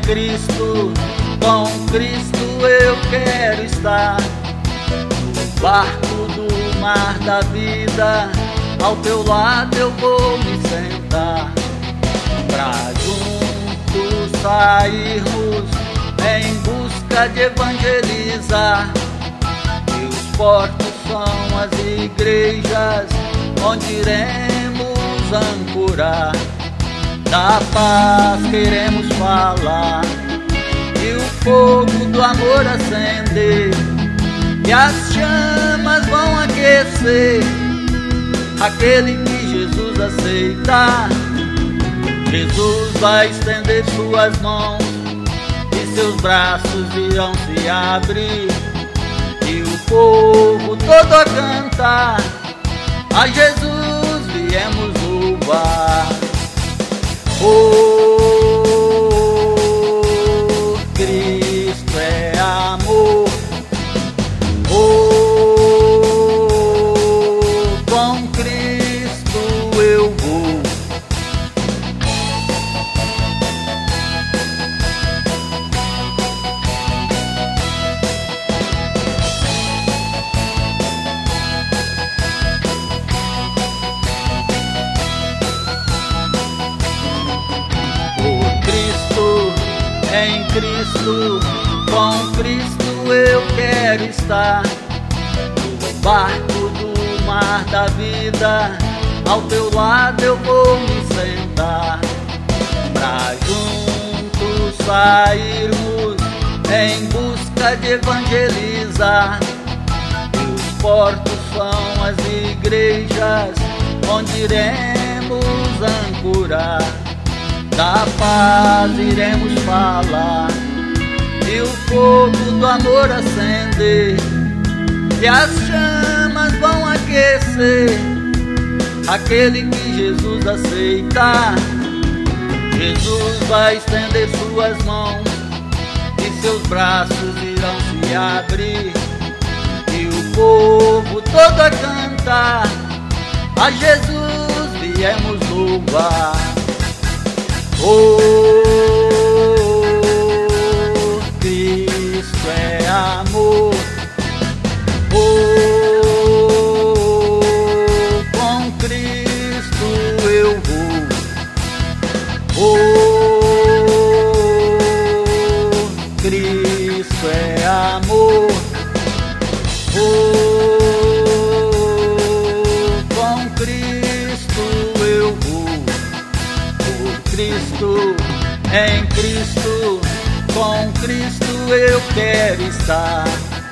Cristo, com Cristo eu quero estar. No barco do mar da vida, ao teu lado eu vou me sentar. Pra juntos sairmos em busca de evangelizar. Meus portos são as igrejas onde iremos ancorar. Da paz queremos falar e o fogo do amor acender, e as chamas vão aquecer aquele que Jesus aceitar. Jesus vai estender suas mãos e seus braços irão se abrir, e o povo todo a cantar: a Jesus viemos louvar. Oh, Cristo é amor. Oh, com Cristo eu vou. Em Cristo, com Cristo eu quero estar. No barco do mar da vida, ao teu lado eu vou me sentar. Pra juntos sairmos em busca de evangelizar. E os portos são as igrejas onde iremos ancorar. Da paz iremos falar e o fogo do amor acender, e as chamas vão aquecer aquele que Jesus aceitar. Jesus vai estender suas mãos e seus braços irão se abrir, e o povo todo a cantar: a Jesus viemos louvar. Oh, Cristo é amor. Oh, com Cristo eu vou. Oh, Cristo é amor. Oh, com Cristo eu vou. Cristo, em Cristo, com Cristo eu quero estar.